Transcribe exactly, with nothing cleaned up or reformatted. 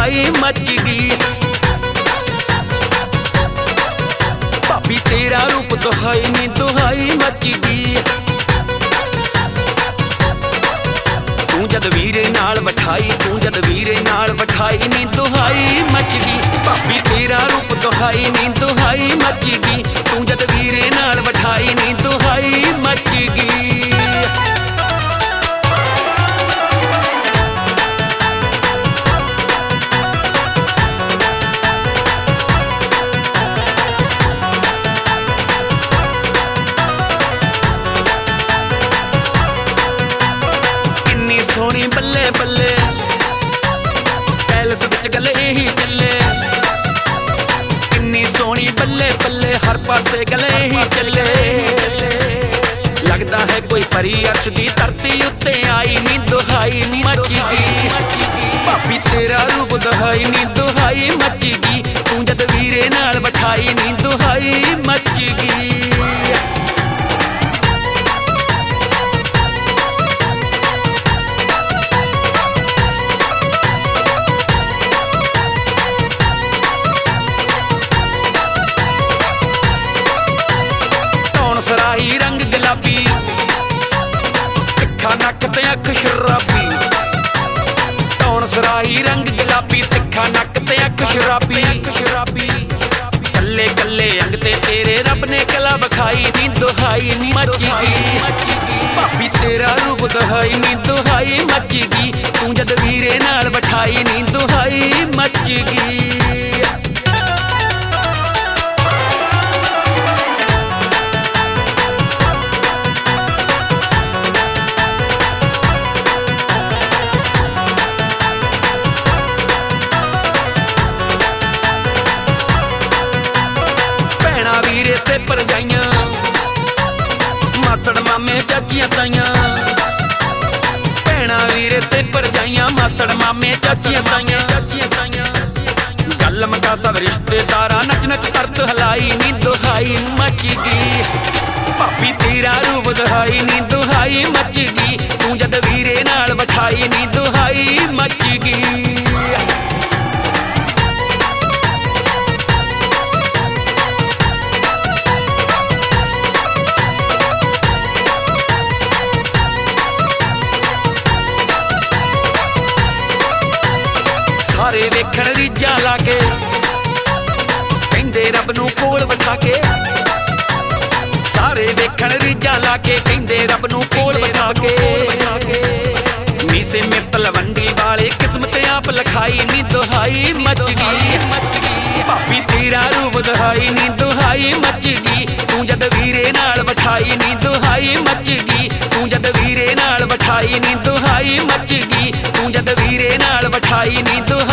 दुहाई मच गई। भाभी तेरा रूप दुहाई नी दुहाई मच गई। तू जद वीरे नाल बिठाई तू जद वीरे नाल बिठाई नी दुहाई मच गई। भाभी तेरा रूप दुहाई नी दुहाई मच गई। तू जद वीरे नाल बिठाई नी दुहाई मच गई। सोनी बल्ले बल्ले पैलस विच गल यही चले। किन्नी सोनी बल्ले बल्ले हर पासे गल यही चले। लगदा है कोई परी अर्श दी धरती उत्ते आई नी दुहाई मच गई। भाभी तेरा रूप दुहाई नी दुहाई मच गई। तू जद वीरे नाल बिठाई नी दुहाई मच गई। सराही रंग गुलाबी तिखा नक ते अख शराबी। तौण सराही रंग गुलाबी तिखा नक ते अख शराबी शराबी। कल्ले कल्ले अंग ते तेरे रब ने कला बखाई नी दुहाई मच गई। भाभी तेरा रूप दुहाई नी दुहाई मच गई। तू जद वीरे नाल बिठाई नी दुहाई मच गई। वीरे ते परजाइयां मासड़ मामे चाचियां ताइयां। भैणा वीरे ते परजाइयां मासड़ मामे चाचियां ताइयां चाचियां ताइयां। गल मका सब रिश्तेदारा नच नच करत हलाई नी दुहाई मच गई। भाभी तेरा रूप दुहाई नी दुहाई मच गई। तू जद वीरे नाल बिठाई नी दुहाई मच गई। सारे वेखण रीझां लाके कहंदे रब नूं कोल बिठा के। सारे वेखण रीझां लाके कहंदे रब नूं कोल बिठा के। मीसे में तलवंडी वाले किस्मत आप लिखाई नी दुहाई मच गई। भाभी तेरा रूप दुहाई नी दुहाई मच गई। तू जद वीरे नाल बिठाई नी दुहाई मच गई। तू जद वीरे नाल बिठाई नी दुहाई मच गई। तू जद वीरे नाल बिठाई नी दुहाई